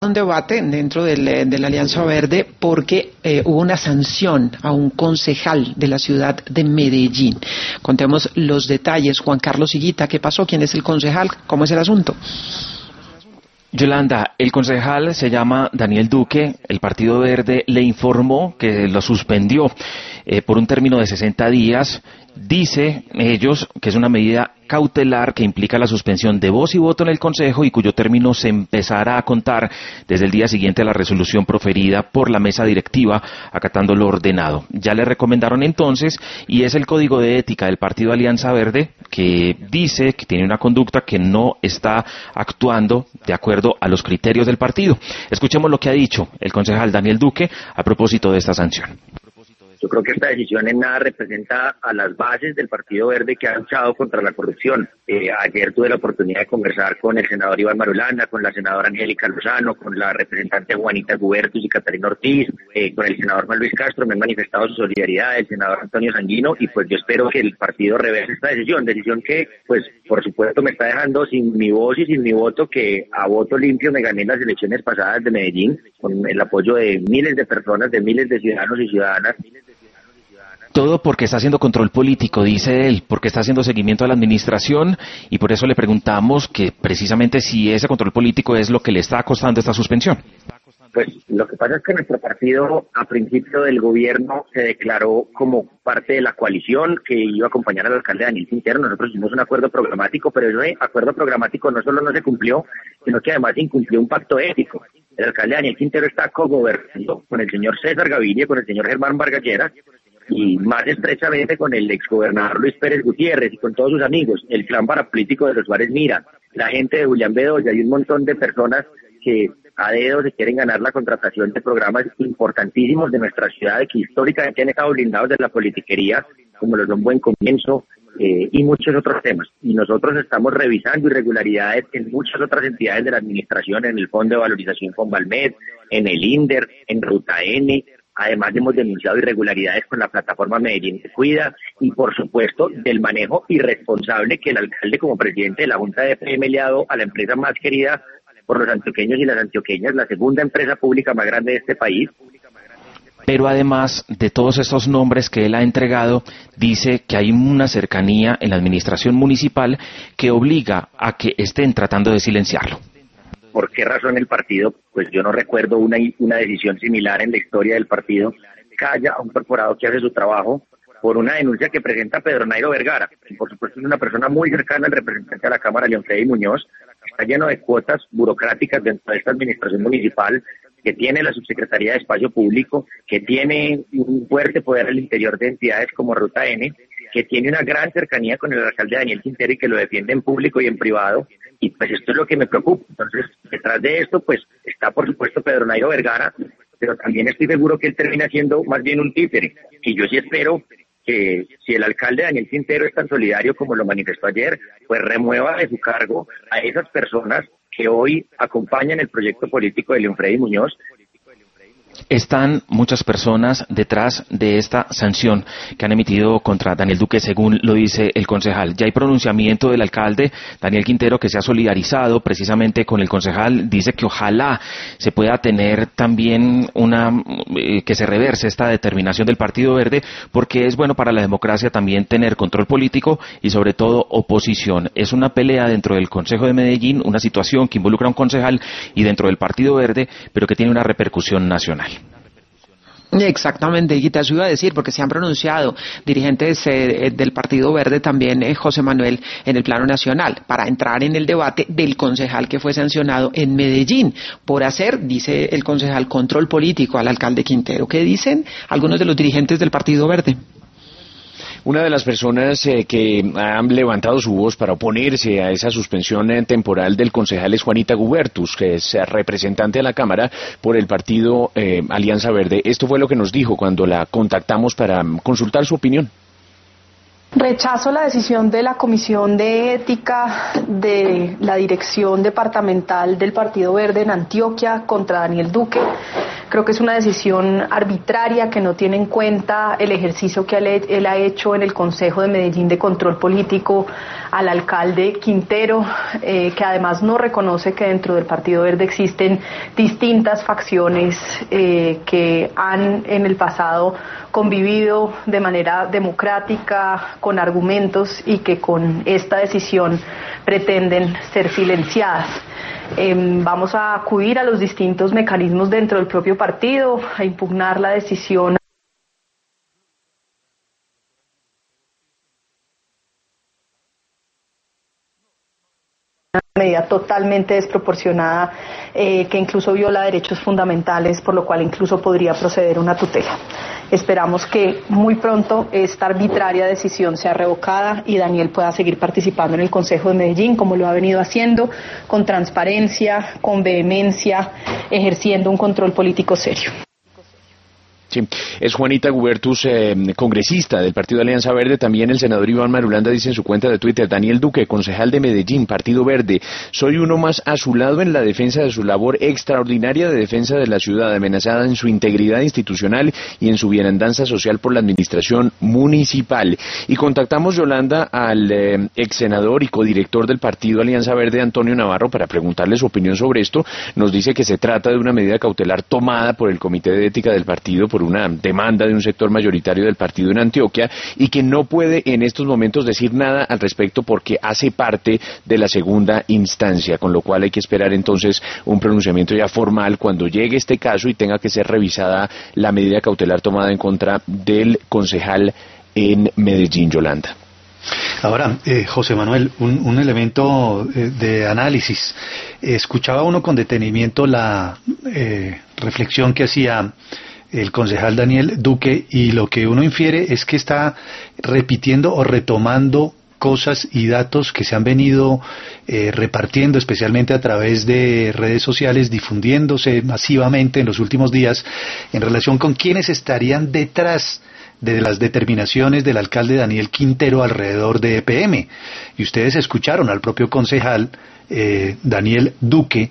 un debate dentro de la Alianza Verde porque hubo una sanción a un concejal de la ciudad de Medellín. Contemos los detalles. Juan Carlos Higuita, ¿qué pasó? ¿Quién es el concejal? ¿Cómo es el asunto? Yolanda, el concejal se llama Daniel Duque. El Partido Verde le informó que lo suspendió por un término de 60 días. Dice ellos que es una medida cautelar que implica la suspensión de voz y voto en el Consejo y cuyo término se empezará a contar desde el día siguiente a la resolución proferida por la mesa directiva, acatando lo ordenado. Ya le recomendaron entonces, y es el Código de Ética del Partido Alianza Verde, que dice que tiene una conducta que no está actuando de acuerdo a los criterios del partido. Escuchemos lo que ha dicho el concejal Daniel Duque a propósito de esta sanción. Yo creo que esta decisión en nada representa a las bases del Partido Verde que ha luchado contra la corrupción. Ayer tuve la oportunidad de conversar con el senador Iván Marulanda, con la senadora Angélica Lozano, con la representante Juanita Gubertus y Catalina Ortiz, con el senador Juan Luis Castro. Me han manifestado su solidaridad, el senador Antonio Sanguino, y pues yo espero que el partido reverse esta decisión que pues por supuesto me está dejando sin mi voz y sin mi voto, que a voto limpio me gané en las elecciones pasadas de Medellín, con el apoyo de miles de personas, de miles de ciudadanos y ciudadanas. Todo porque está haciendo control político, dice él, porque está haciendo seguimiento a la administración, y por eso le preguntamos que precisamente si ese control político es lo que le está costando esta suspensión. Pues lo que pasa es que nuestro partido a principio del gobierno se declaró como parte de la coalición que iba a acompañar al alcalde Daniel Quintero. Nosotros hicimos un acuerdo programático, pero ese acuerdo programático no solo no se cumplió, sino que además incumplió un pacto ético. El alcalde Daniel Quintero está cogobernando con el señor César Gaviria, con el señor Germán Vargas Lleras, y más estrechamente con el exgobernador Luis Pérez Gutiérrez y con todos sus amigos, el clan parapolítico de los Suárez Mira, la gente de Julián Bedoya y un montón de personas que a dedo se quieren ganar la contratación de programas importantísimos de nuestra ciudad, que históricamente han estado blindados de la politiquería, como los de Un Buen Comienzo, y muchos otros temas. Y nosotros estamos revisando irregularidades en muchas otras entidades de la administración, en el Fondo de Valorización Convalmed, en el INDER, en Ruta N. Además hemos denunciado irregularidades con la plataforma Medellín Se Cuida y por supuesto del manejo irresponsable que el alcalde como presidente de la Junta de FM le ha dado a la empresa más querida por los antioqueños y las antioqueñas, la segunda empresa pública más grande de este país. Pero además de todos estos nombres que él ha entregado, dice que hay una cercanía en la administración municipal que obliga a que estén tratando de silenciarlo. ¿Por qué razón el partido? Pues yo no recuerdo una decisión similar en la historia del partido. Calla a un corporado que hace su trabajo por una denuncia que presenta Pedro Nairo Vergara. Y por supuesto es una persona muy cercana al representante de la Cámara, León Freddy Muñoz. Está lleno de cuotas burocráticas dentro de esta administración municipal, que tiene la Subsecretaría de Espacio Público, que tiene un fuerte poder al interior de entidades como Ruta N, que tiene una gran cercanía con el alcalde Daniel Quintero y que lo defiende en público y en privado. Y pues esto es lo que me preocupa. Entonces, detrás de esto, pues está por supuesto Pedro Nairo Vergara, pero también estoy seguro que él termina siendo más bien un títere. Y yo sí espero que si el alcalde Daniel Quintero es tan solidario como lo manifestó ayer, pues remueva de su cargo a esas personas que hoy acompañan el proyecto político de León Freddy Muñoz. Están muchas personas detrás de esta sanción que han emitido contra Daniel Duque, según lo dice el concejal. Ya hay pronunciamiento del alcalde Daniel Quintero, que se ha solidarizado precisamente con el concejal. Dice que ojalá se pueda tener también que se reverse esta determinación del Partido Verde, porque es bueno para la democracia también tener control político y sobre todo oposición. Es una pelea dentro del Consejo de Medellín, una situación que involucra a un concejal y dentro del Partido Verde, pero que tiene una repercusión nacional. Exactamente, Guita, eso iba a decir, porque se han pronunciado dirigentes del Partido Verde, también José Manuel, en el plano nacional, para entrar en el debate del concejal que fue sancionado en Medellín por hacer, dice el concejal, control político al alcalde Quintero. ¿Qué dicen algunos de los dirigentes del Partido Verde? Una de las personas que han levantado su voz para oponerse a esa suspensión temporal del concejal es Juanita Gubertus, que es representante de la Cámara por el partido Alianza Verde. Esto fue lo que nos dijo cuando la contactamos para consultar su opinión. Rechazo la decisión de la Comisión de Ética de la Dirección Departamental del Partido Verde en Antioquia contra Daniel Duque. Creo que es una decisión arbitraria que no tiene en cuenta el ejercicio que él ha hecho en el Consejo de Medellín de control político al alcalde Quintero, que además no reconoce que dentro del Partido Verde existen distintas facciones que han en el pasado convivido de manera democrática, con argumentos, y que con esta decisión pretenden ser silenciadas. Vamos a acudir a los distintos mecanismos dentro del propio partido, a impugnar la decisión. Una medida totalmente desproporcionada que incluso viola derechos fundamentales, por lo cual incluso podría proceder una tutela. Esperamos que muy pronto esta arbitraria decisión sea revocada y Daniel pueda seguir participando en el Consejo de Medellín como lo ha venido haciendo, con transparencia, con vehemencia, ejerciendo un control político serio. Sí, es Juanita Gubertus, congresista del Partido Alianza Verde. También el senador Iván Marulanda dice en su cuenta de Twitter: Daniel Duque, concejal de Medellín, Partido Verde, soy uno más a su lado en la defensa de su labor extraordinaria de defensa de la ciudad, amenazada en su integridad institucional y en su bienandanza social por la administración municipal. Y contactamos, Yolanda, al ex senador y codirector del Partido Alianza Verde, Antonio Navarro, para preguntarle su opinión sobre esto. Nos dice que se trata de una medida cautelar tomada por el Comité de Ética del partido por una demanda de un sector mayoritario del partido en Antioquia, y que no puede en estos momentos decir nada al respecto porque hace parte de la segunda instancia, con lo cual hay que esperar entonces un pronunciamiento ya formal cuando llegue este caso y tenga que ser revisada la medida cautelar tomada en contra del concejal en Medellín, Yolanda. Ahora, José Manuel, un elemento de análisis. Escuchaba uno con detenimiento la reflexión que hacía el concejal Daniel Duque, y lo que uno infiere es que está repitiendo o retomando cosas y datos que se han venido repartiendo, especialmente a través de redes sociales, difundiéndose masivamente en los últimos días, en relación con quiénes estarían detrás de las determinaciones del alcalde Daniel Quintero alrededor de EPM. Y ustedes escucharon al propio concejal Daniel Duque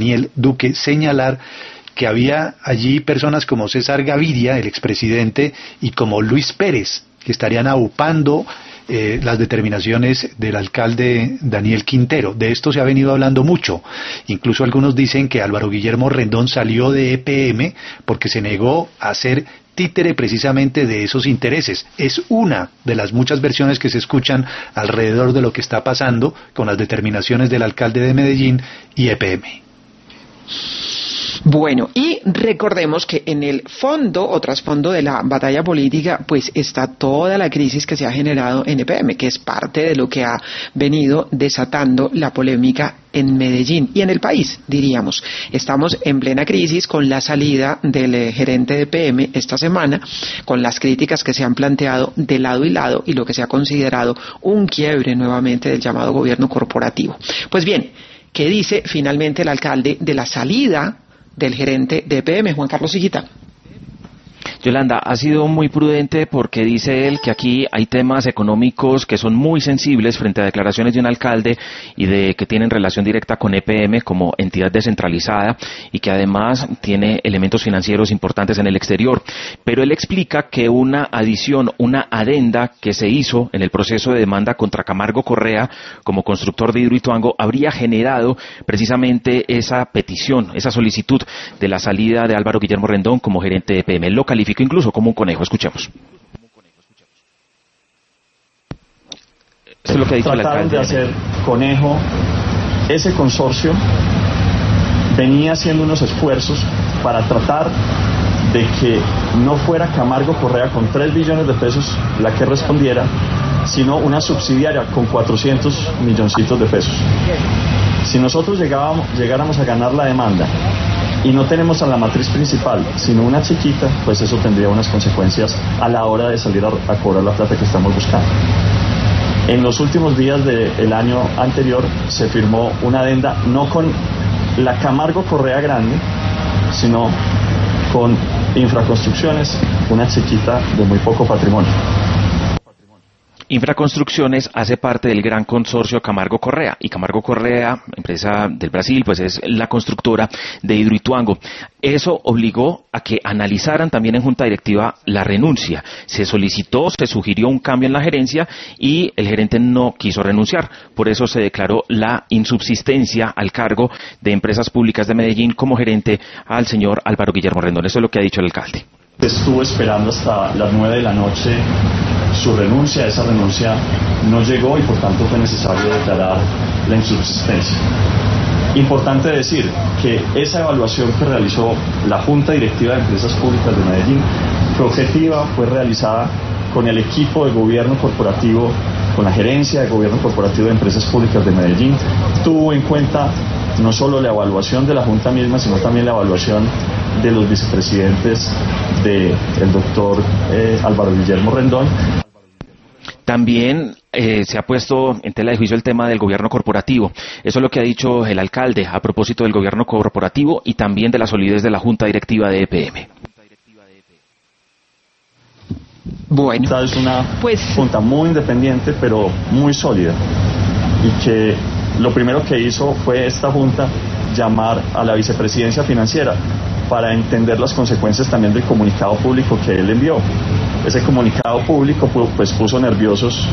señalar que había allí personas como César Gaviria, el expresidente, y como Luis Pérez, que estarían aupando las determinaciones del alcalde Daniel Quintero. De esto se ha venido hablando mucho. Incluso algunos dicen que Álvaro Guillermo Rendón salió de EPM porque se negó a ser títere precisamente de esos intereses. Es una de las muchas versiones que se escuchan alrededor de lo que está pasando con las determinaciones del alcalde de Medellín y EPM. Bueno, y recordemos que en el fondo o trasfondo de la batalla política pues está toda la crisis que se ha generado en EPM, que es parte de lo que ha venido desatando la polémica en Medellín y en el país, diríamos. Estamos en plena crisis con la salida del gerente de EPM esta semana, con las críticas que se han planteado de lado y lado y lo que se ha considerado un quiebre nuevamente del llamado gobierno corporativo. Pues bien, ¿qué dice finalmente el alcalde de la salida del gerente de EPM, Juan Carlos Higuita? Yolanda, ha sido muy prudente porque dice él que aquí hay temas económicos que son muy sensibles frente a declaraciones de un alcalde y de que tienen relación directa con EPM como entidad descentralizada y que además tiene elementos financieros importantes en el exterior. Pero él explica que una adición, una adenda que se hizo en el proceso de demanda contra Camargo Correa como constructor de Hidroituango habría generado precisamente esa petición, esa solicitud de la salida de Álvaro Guillermo Rendón como gerente de EPM. Él lo calificó incluso como un conejo. Escuchemos. Esto es lo que ha dicho el alcalde. Trataron de hacer conejo. Ese consorcio venía haciendo unos esfuerzos para tratar de que no fuera Camargo Correa con 3 billones de pesos la que respondiera, sino una subsidiaria con 400 milloncitos de pesos. Si nosotros llegáramos a ganar la demanda y no tenemos a la matriz principal, sino una chiquita, pues eso tendría unas consecuencias a la hora de salir a cobrar la plata que estamos buscando. En los últimos días del año anterior se firmó una adenda no con la Camargo Correa grande, sino con Infraconstrucciones, una chiquita de muy poco patrimonio. Infraconstrucciones hace parte del gran consorcio Camargo Correa, y Camargo Correa, empresa del Brasil, pues es la constructora de Hidroituango. Eso obligó a que analizaran también en junta directiva la renuncia. Se solicitó, se sugirió un cambio en la gerencia y el gerente no quiso renunciar. Por eso se declaró la insubsistencia al cargo de Empresas Públicas de Medellín como gerente al señor Álvaro Guillermo Rendón. Eso es lo que ha dicho el alcalde. Estuvo esperando hasta las 9 de la noche su renuncia. Esa renuncia no llegó y por tanto fue necesario declarar la insubsistencia. Importante decir que esa evaluación que realizó la Junta Directiva de Empresas Públicas de Medellín fue objetiva, fue realizada con el equipo de gobierno corporativo, con la gerencia de gobierno corporativo de Empresas Públicas de Medellín. Tuvo en cuenta no solo la evaluación de la Junta misma, sino también la evaluación de los vicepresidentes del doctor Álvaro Guillermo Rendón. También se ha puesto en tela de juicio el tema del gobierno corporativo. Eso es lo que ha dicho el alcalde a propósito del gobierno corporativo y también de la solidez de la Junta Directiva de EPM. Bueno, esta es una junta muy independiente, pero muy sólida. Y que lo primero que hizo fue esta junta llamar a la vicepresidencia financiera para entender las consecuencias también del comunicado público que él envió. Ese comunicado público pues puso nerviosos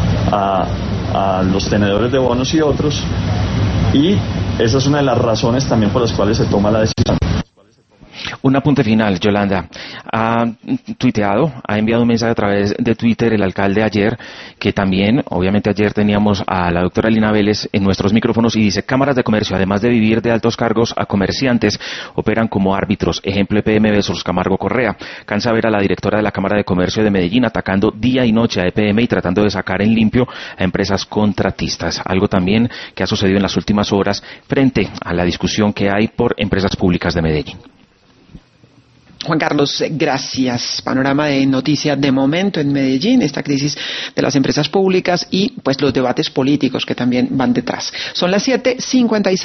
a los tenedores de bonos y otros, y esa es una de las razones también por las cuales se toma la decisión. Un apunte final, Yolanda. Ha tuiteado, ha enviado un mensaje a través de Twitter el alcalde ayer, que también, obviamente ayer teníamos a la doctora Lina Vélez en nuestros micrófonos, y dice: cámaras de comercio, además de vivir de altos cargos a comerciantes, operan como árbitros. Ejemplo, EPM versus Camargo Correa. Cansa ver a la directora de la Cámara de Comercio de Medellín atacando día y noche a EPM y tratando de sacar en limpio a empresas contratistas. Algo también que ha sucedido en las últimas horas frente a la discusión que hay por Empresas Públicas de Medellín. Juan Carlos, gracias. Panorama de noticias de momento en Medellín, esta crisis de las empresas públicas y pues los debates políticos que también van detrás. Son las 7:56.